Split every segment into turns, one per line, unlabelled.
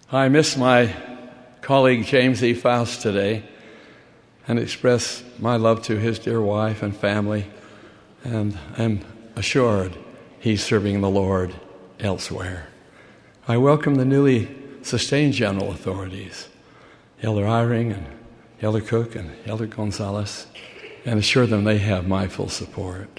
I miss my colleague James E. Faust today and express my love to his dear wife and family, and I'm assured he's serving the Lord elsewhere. I welcome the newly sustained general authorities, Elder Eyring and Elder Cook and Elder Gonzalez, and assure them they have my full support.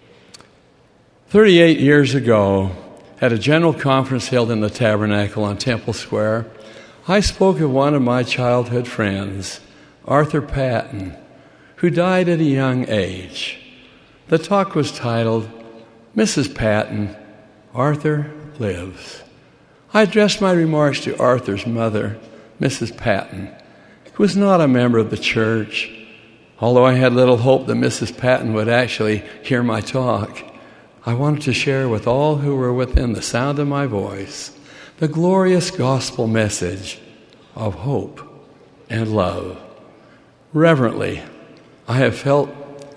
38 years ago, at a general conference held in the Tabernacle on Temple Square, I spoke of one of my childhood friends, Arthur Patton, who died at a young age. The talk was titled, "Mrs. Patton, Arthur Lives." I addressed my remarks to Arthur's mother, Mrs. Patton, who was not a member of the church. Although I had little hope that Mrs. Patton would actually hear my talk, I wanted to share with all who were within the sound of my voice the glorious gospel message of hope and love. Reverently, I have felt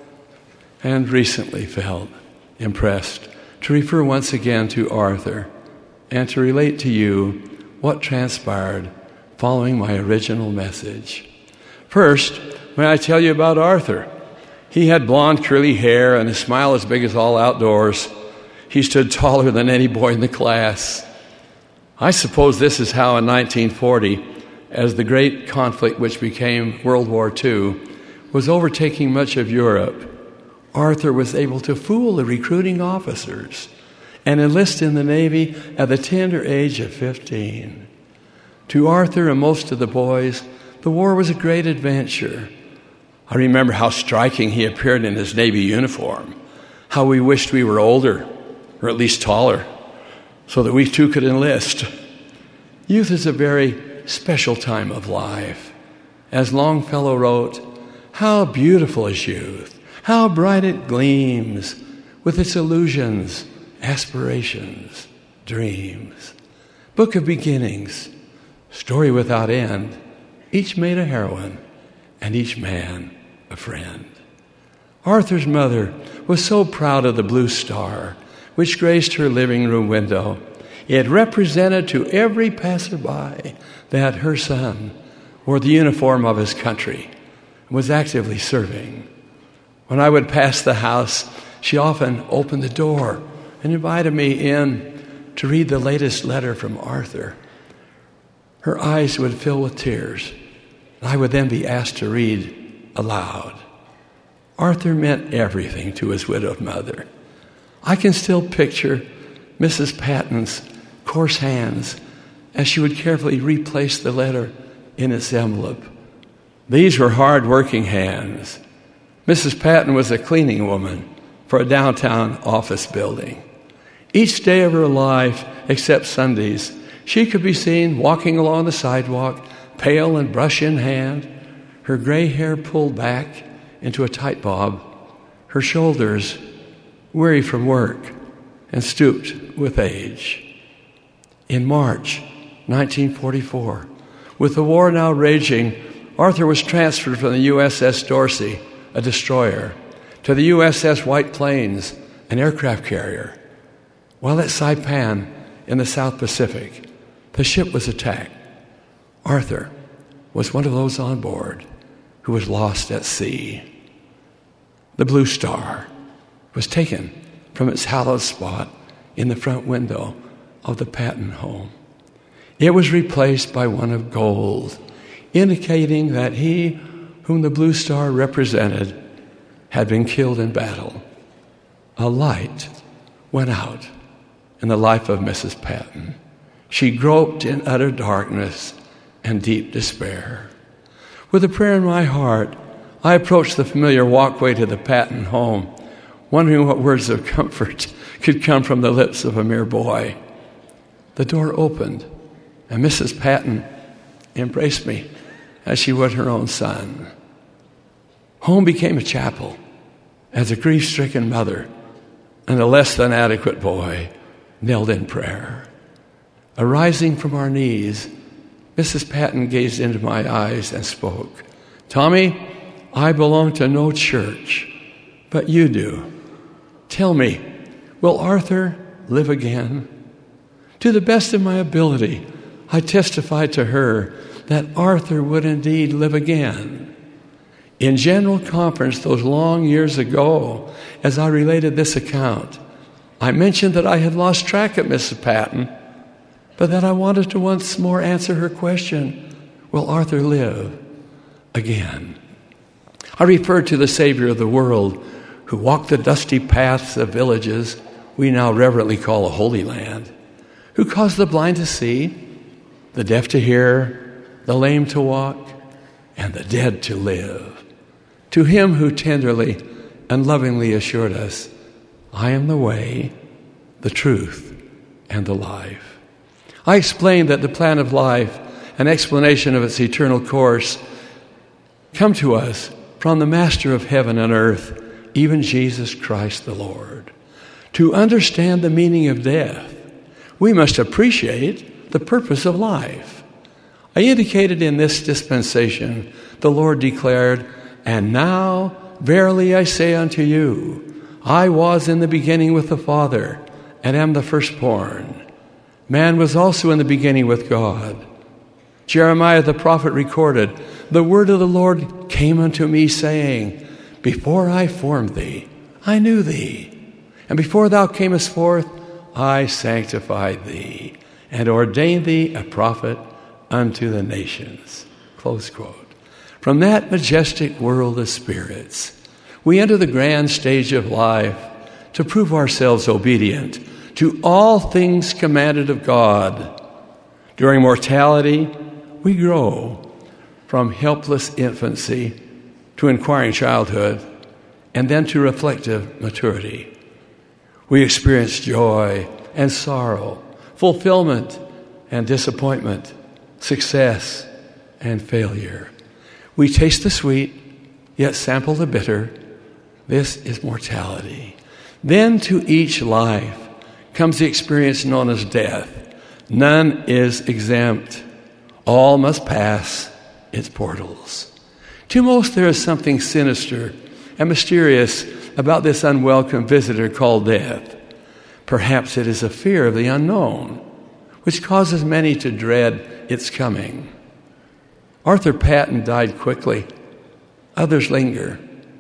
and recently felt impressed to refer once again to Arthur and to relate to you what transpired following my original message. First, may I tell you about Arthur? He had blonde curly hair and a smile as big as all outdoors. He stood taller than any boy in the class. I suppose this is how in 1940, as the great conflict which became World War II was overtaking much of Europe, Arthur was able to fool the recruiting officers and enlist in the Navy at the tender age of 15. To Arthur and most of the boys, the war was a great adventure. I remember how striking he appeared in his Navy uniform, how we wished we were older, or at least taller, so that we too could enlist. Youth is a very special time of life. As Longfellow wrote, "How beautiful is youth, how bright it gleams, with its illusions, aspirations, dreams. Book of beginnings, story without end, each made a heroine, and each man a friend." Arthur's mother was so proud of the blue star which graced her living room window. It represented to every passerby that her son wore the uniform of his country and was actively serving. When I would pass the house, she often opened the door and invited me in to read the latest letter from Arthur. Her eyes would fill with tears, and I would then be asked to read aloud. Arthur meant everything to his widowed mother. I can still picture Mrs. Patton's coarse hands as she would carefully replace the letter in its envelope. These were hard-working hands. Mrs. Patton was a cleaning woman for a downtown office building. Each day of her life, except Sundays, she could be seen walking along the sidewalk, pail and brush in hand, her gray hair pulled back into a tight bob, her shoulders weary from work and stooped with age. In March 1944, with the war now raging, Arthur was transferred from the USS Dorsey, a destroyer, to the USS White Plains, an aircraft carrier. While at Saipan in the South Pacific, the ship was attacked. Arthur was one of those on board who was lost at sea. The blue star was taken from its hallowed spot in the front window of the Patton home. It was replaced by one of gold, indicating that he whom the blue star represented had been killed in battle. A light went out in the life of Mrs. Patton. She groped in utter darkness and deep despair. With a prayer in my heart, I approached the familiar walkway to the Patton home, wondering what words of comfort could come from the lips of a mere boy. The door opened, and Mrs. Patton embraced me as she would her own son. Home became a chapel as a grief-stricken mother and a less than adequate boy knelt in prayer. Arising from our knees, Mrs. Patton gazed into my eyes and spoke. "Tommy, I belong to no church, but you do. Tell me, will Arthur live again? To the best of my ability, I testified to her that Arthur would indeed live again. In general conference those long years ago, as I related this account, I mentioned that I had lost track of Mrs. Patton, but that I wanted to once more answer her question, will Arthur live again? I referred to the Savior of the world who walked the dusty paths of villages we now reverently call a holy land, who caused the blind to see, the deaf to hear, the lame to walk, and the dead to live. To him who tenderly and lovingly assured us, I am the way, the truth, and the life. I explained that the plan of life, an explanation of its eternal course, come to us from the Master of heaven and earth, even Jesus Christ the Lord. To understand the meaning of death, we must appreciate the purpose of life. I indicated in this dispensation, the Lord declared, and now, verily I say unto you, I was in the beginning with the Father, and am the firstborn. Man was also in the beginning with God. Jeremiah the prophet recorded, the word of the Lord came unto me, saying, before I formed thee, I knew thee. And before thou camest forth, I sanctified thee, and ordained thee a prophet unto the nations. Close quote. From that majestic world of spirits, we enter the grand stage of life to prove ourselves obedient to all things commanded of God. During mortality, we grow from helpless infancy to inquiring childhood, and then to reflective maturity. We experience joy and sorrow, fulfillment and disappointment, success and failure. We taste the sweet, yet sample the bitter. This is mortality. Then to each life comes the experience known as death. None is exempt. All must pass its portals. To most, there is something sinister and mysterious about this unwelcome visitor called death. Perhaps it is a fear of the unknown, which causes many to dread its coming. Arthur Patton died quickly. Others linger.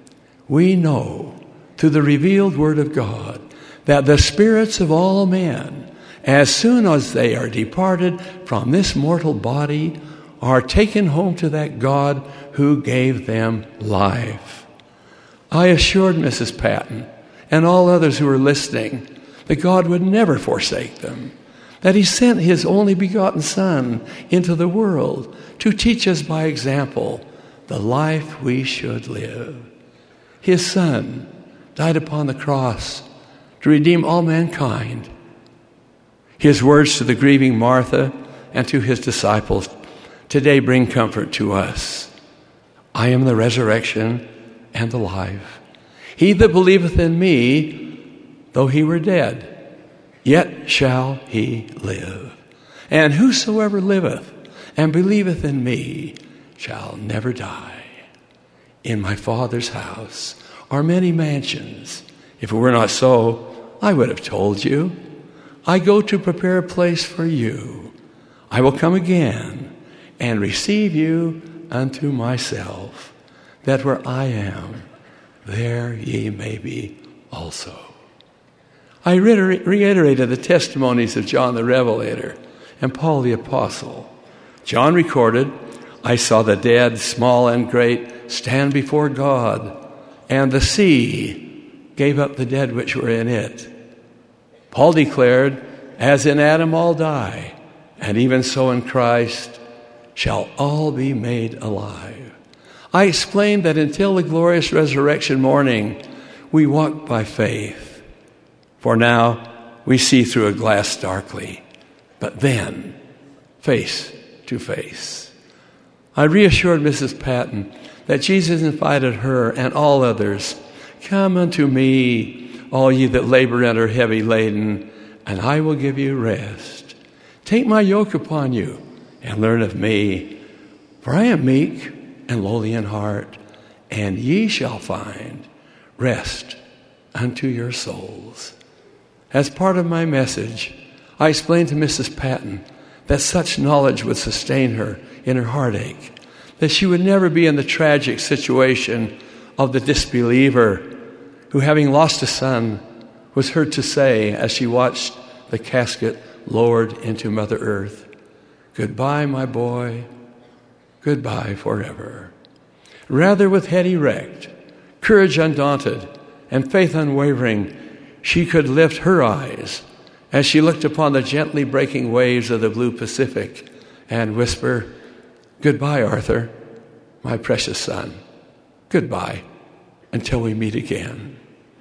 We know through the revealed Word of God that the spirits of all men, as soon as they are departed from this mortal body, are taken home to that God who gave them life. I assured Mrs. Patton and all others who were listening that God would never forsake them, that He sent His only begotten Son into the world to teach us by example the life we should live. His Son died upon the cross to redeem all mankind. His words to the grieving Martha and to His disciples today bring comfort to us. I am the resurrection and the life. He that believeth in me, though he were dead, yet shall he live. And whosoever liveth and believeth in me shall never die. In my Father's house are many mansions. If it were not so, I would have told you. I go to prepare a place for you. I will come again and receive you unto myself, that where I am, there ye may be also. I reiterated the testimonies of John the Revelator and Paul the Apostle. John recorded, I saw the dead, small and great, stand before God, and the sea gave up the dead which were in it. Paul declared, as in Adam all die, and even so in Christ shall all be made alive. I explained that until the glorious resurrection morning, we walk by faith. For now, we see through a glass darkly, but then, face to face. I reassured Mrs. Patton that Jesus invited her and all others, come unto me, all ye that labor and are heavy laden, and I will give you rest. Take my yoke upon you and learn of me, for I am meek and lowly in heart, and ye shall find rest unto your souls. As part of my message, I explained to Mrs. Patton that such knowledge would sustain her in her heartache, that she would never be in the tragic situation of the disbeliever who, having lost a son, was heard to say as she watched the casket lowered into Mother Earth, "Goodbye, my boy, goodbye forever." Rather, with head erect, courage undaunted, and faith unwavering, she could lift her eyes as she looked upon the gently breaking waves of the blue Pacific and whisper, "Goodbye, Arthur, my precious son. Goodbye until we meet again."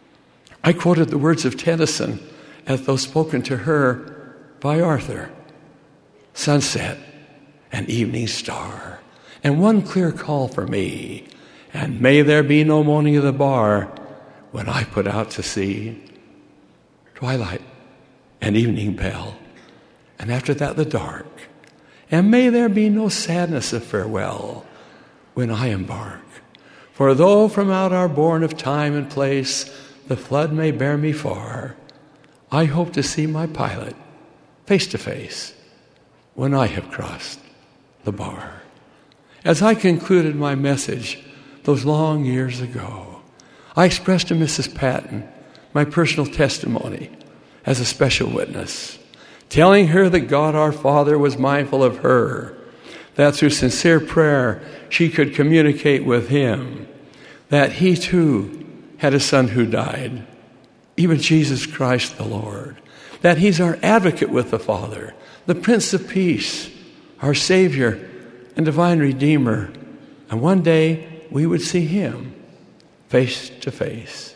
I quoted the words of Tennyson as those spoken to her by Arthur. "Sunset, an evening star, and one clear call for me, and may there be no moaning of the bar when I put out to sea. Twilight, an evening bell, and after that the dark, and may there be no sadness of farewell when I embark. For though from out our bourne of time and place the flood may bear me far, I hope to see my pilot face to face when I have crossed the bar." As I concluded my message those long years ago, I expressed to Mrs. Patton my personal testimony as a special witness, telling her that God our Father was mindful of her, that through sincere prayer she could communicate with Him, that He too had a son who died, even Jesus Christ the Lord, that He's our advocate with the Father, the Prince of Peace, our Savior and divine Redeemer, and one day we would see Him face to face.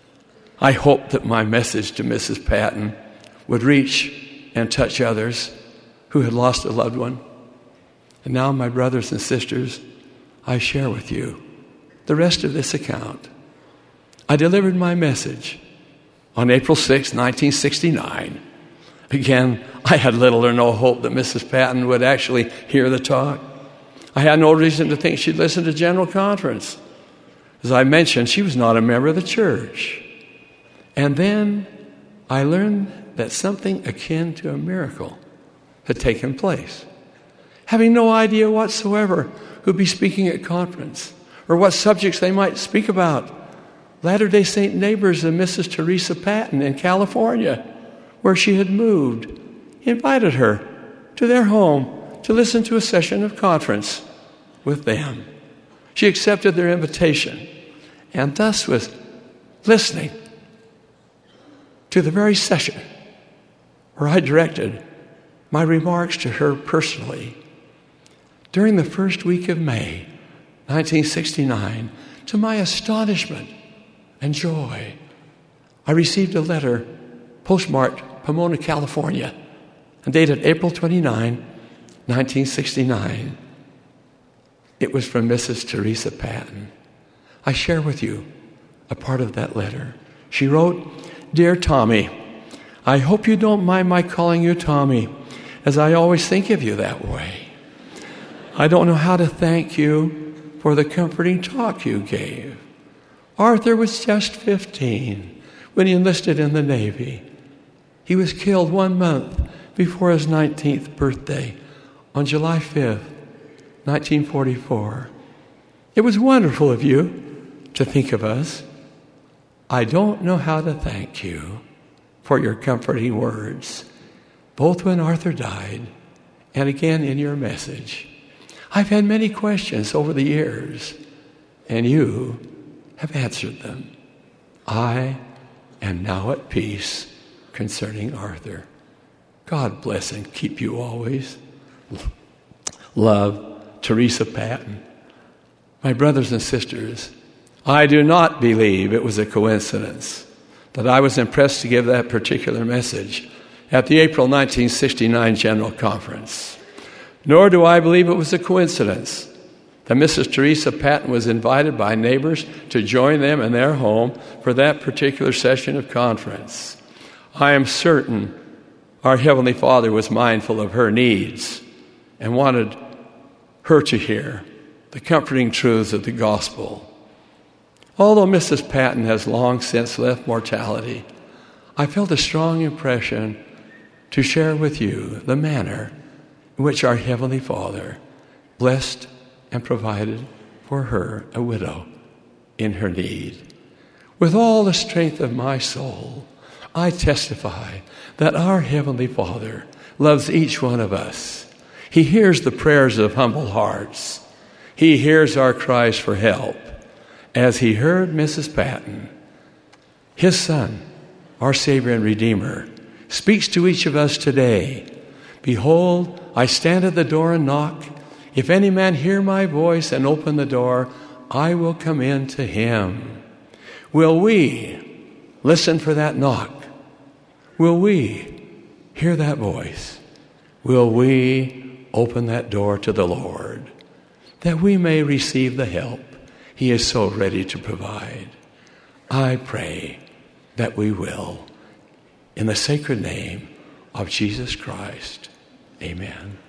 I hoped that my message to Mrs. Patton would reach and touch others who had lost a loved one. And now, my brothers and sisters, I share with you the rest of this account. I delivered my message on April 6, 1969. Again, I had little or no hope that Mrs. Patton would actually hear the talk. I had no reason to think she'd listen to General Conference. As I mentioned, she was not a member of the church. And then I learned that something akin to a miracle had taken place. Having no idea whatsoever who'd be speaking at conference or what subjects they might speak about, Latter-day Saint neighbors of Mrs. Teresa Patton in California, where she had moved, invited her to their home to listen to a session of conference with them. She accepted their invitation and thus was listening to the very session where I directed my remarks to her personally. During the first week of May, 1969, to my astonishment and joy, I received a letter postmarked Pomona, California, and dated April 29, 1969. It was from Mrs. Teresa Patton. I share with you a part of that letter. She wrote, "Dear Tommy, I hope you don't mind my calling you Tommy, as I always think of you that way. I don't know how to thank you for the comforting talk you gave. Arthur was just 15 when he enlisted in the Navy. He was killed 1 month before his 19th birthday on July 5th, 1944. It was wonderful of you to think of us. I don't know how to thank you for your comforting words, both when Arthur died and again in your message. I've had many questions over the years, and you have answered them. I am now at peace concerning Arthur. God bless and keep you always. Love, Teresa Patton." My brothers and sisters, I do not believe it was a coincidence that I was impressed to give that particular message at the April 1969 General Conference. Nor do I believe it was a coincidence that Mrs. Teresa Patton was invited by neighbors to join them in their home for that particular session of conference. I am certain our Heavenly Father was mindful of her needs and wanted her to hear the comforting truths of the gospel. Although Mrs. Patton has long since left mortality, I felt a strong impression to share with you the manner in which our Heavenly Father blessed and provided for her, a widow, in her need. With all the strength of my soul, I testify that our Heavenly Father loves each one of us. He hears the prayers of humble hearts. He hears our cries for help, as he heard Mrs. Patton. His Son, our Savior and Redeemer, speaks to each of us today. Behold, I stand at the door and knock. If any man hear my voice and open the door, I will come in to him. Will we listen for that knock? Will we hear that voice? Will we open that door to the Lord, that we may receive the help he is so ready to provide? I pray that we will. In the sacred name of Jesus Christ, amen.